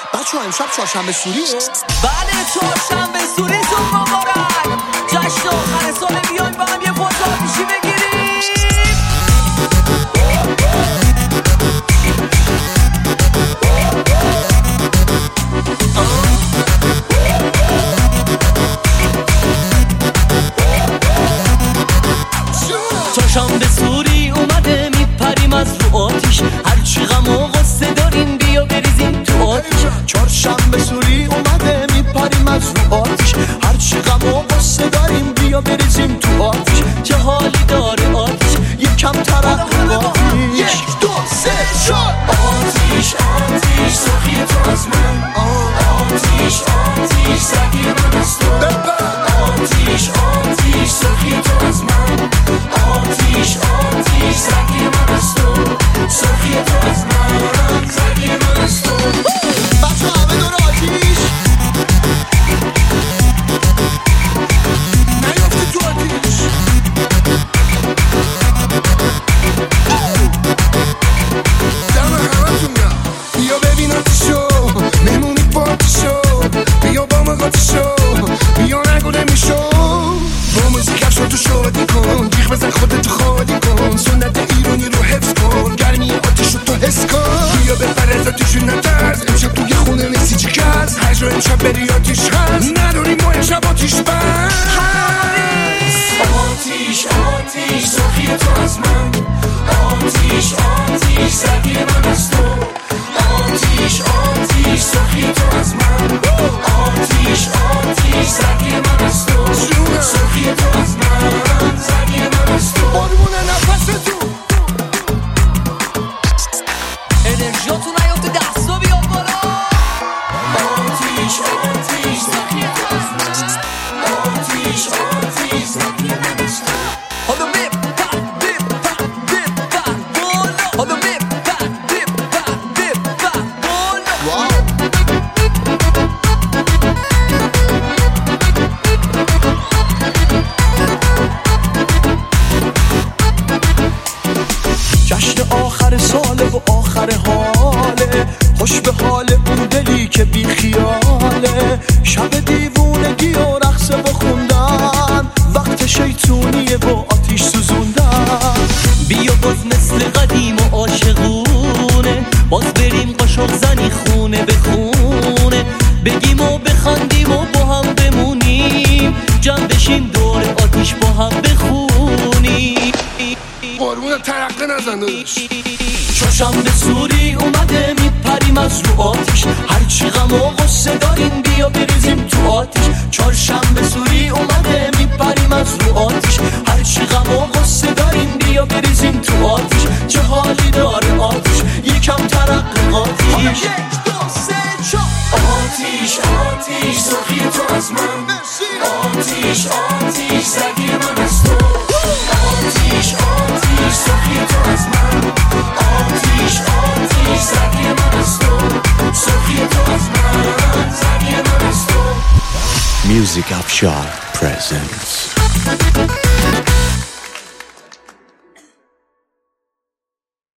بچه‌ها امشب چهارشنبه سوریه؟ بله چهارشنبه سوریتون مبارک. جشن آخر سال بیایم با هم یه فوت آتیشی بگیریم. چهارشنبه سوری اومده میپریم از رو آتیش، هرچی غم و غصه داریم بیا بریزیم تو آتیش. چهارشنبه سوری اومده میپریم از رو آتیش، هرچی غم و غصه داریم بیا بریزیم تو آتیش. چه حالی داره آتیش، یکم ترقی آتیش. 1 2 3 4 آتیش آتیش سخی تو از من، آتیش آتیش سگی من از تو. آتیش آتیش سخی تو از من، آتیش آتیش سگی من از تو. سخی تو از من، سگی من از تو. بچه همه دور آتیش نیافتی تو آتیش. دم همتون گم بیا ببین آتیشو، مهمونی پارتیشو، بیا با من قاطیشو، بیا نگو نمیشو. با موزیک افشار تو شادی کن، جیغ بزن خودتو خالی کن، سنت ایرانی رو حفظ کن، گرمی آتیشو تو حس کن. بیا بپر از آتیشو نترس، امشب توی خونه نیستی چی کس، هر جا امشب بری آتیش هست، نداریم ما امشب آتیش بس. آتیش آتیش سخی تو از من، آتیش آتیش سگی من از تو. آتیش آتیش سخی تو از من، آتیش آتیش سگی من از تو. سخی تو از من، سگی من از تو. قربون نفستون انرژیاتون نیافته دستا بیاد بالا. آتیش آتیش سخی تو از من، آتیش آتیش سگی من از تو. حالا بپر بپر بالا، حالا بپر بالا. جشن آخر ساله و آخر حاله، خوش به حال اون دلی که بی خیاله. شب دیوونگی و رقصه و خوندن، وقت شیطونیه و آتیش سوزوندن. بیا باز مثل قدیم و عاشقونه، باز بریم قاشق زنی خونه به خونه، بگیم و بخندیم و با هم بمونیم، جمع بشیم دور آتیش با هم بخونیم. قربون ترقه نزن داداش. چهارشنبه سوری اومده میپریم از رو آتیش، هرچی غم و غصه داریم بیا بریزیم تو آتیش. چهارشنبه سوری اومده میپریم از رو آتیش، هرچی غم و غصه داریم بیا بریزیم تو آتیش. چه حالی داره آتیش، یکم ترقی آتیش. 1 2 3 4 آتیش آتیش سخی تو از من، آتیش آتیش سگی من از تو. آتیش آتیش سخی تو از من، آتیش آتیش سگی من از تو. سخی تو از من، سگی من از تو. Music Afshar presents